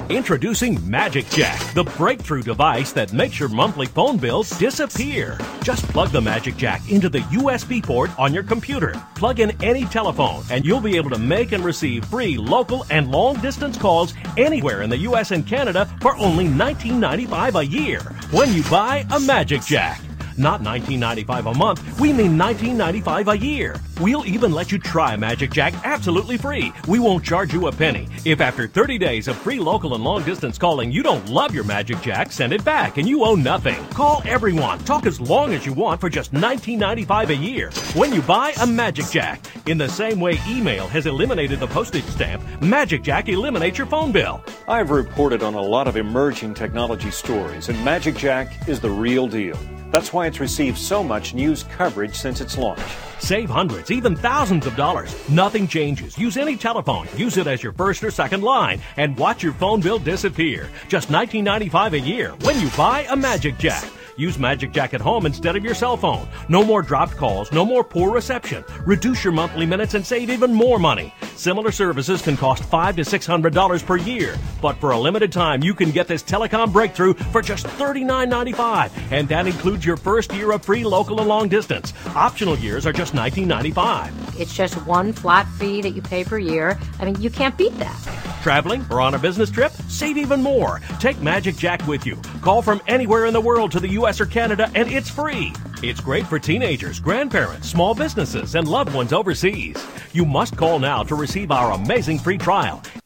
Introducing Magic Jack, the breakthrough device that makes your monthly phone bills disappear. Just plug the Magic Jack into the USB port on your computer. Plug in any telephone, and you'll be able to make and receive free local and long-distance calls anywhere in the U.S. and Canada for only $19.95 a year when you buy a Magic Jack. Not $19.95 a month, we mean $19.95 a year. We'll even let you try Magic Jack absolutely free. We won't charge you a penny. If after 30 days of free local and long-distance calling you don't love your Magic Jack, send it back and you owe nothing. Call everyone. Talk as long as you want for just $19.95 a year when you buy a Magic Jack. In the same way email has eliminated the postage stamp, Magic Jack eliminates your phone bill. I've reported on a lot of emerging technology stories, and Magic Jack is the real deal. That's why it's received so much news coverage since its launch. Save hundreds, even thousands of dollars. Nothing changes. Use any telephone. Use it as your first or second line and watch your phone bill disappear. Just $19.95 a year when you buy a Magic Jack. Use Magic Jack at home instead of your cell phone. No more dropped calls, no more poor reception. Reduce your monthly minutes and save even more money. Similar services can cost $500 to $600 per year. But for a limited time, you can get this telecom breakthrough for just $39.95. And that includes your first year of free local and long distance. Optional years are just $19.95. It's just one flat fee that you pay per year. I mean, you can't beat that. Traveling or on a business trip? Save even more. Take Magic Jack with you. Call from anywhere in the world to the U.S. or Canada, and it's free. It's great for teenagers, grandparents, small businesses, and loved ones overseas. You must call now to receive our amazing free trial.